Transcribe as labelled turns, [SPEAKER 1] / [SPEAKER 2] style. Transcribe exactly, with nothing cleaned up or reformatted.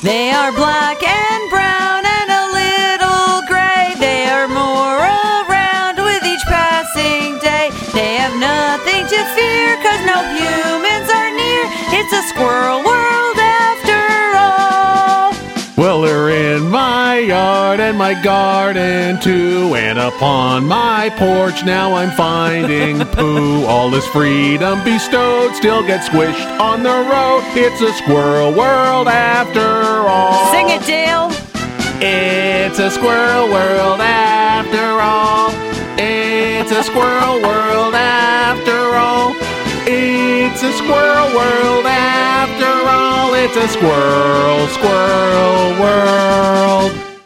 [SPEAKER 1] They are black and brown and a little gray. They are more around with each passing day. They have nothing to fear, 'cause no humans are near. It's a squirrel world after all.
[SPEAKER 2] Well, they're in my yard and my garden too, and upon my porch now I'm finding poo. All this freedom bestowed still gets squished on the road. It's a squirrel world after all.
[SPEAKER 1] Sing it, Dale.
[SPEAKER 2] It's a squirrel world after all. It's a squirrel world after all. It's a squirrel world after all. It's a squirrel, squirrel world.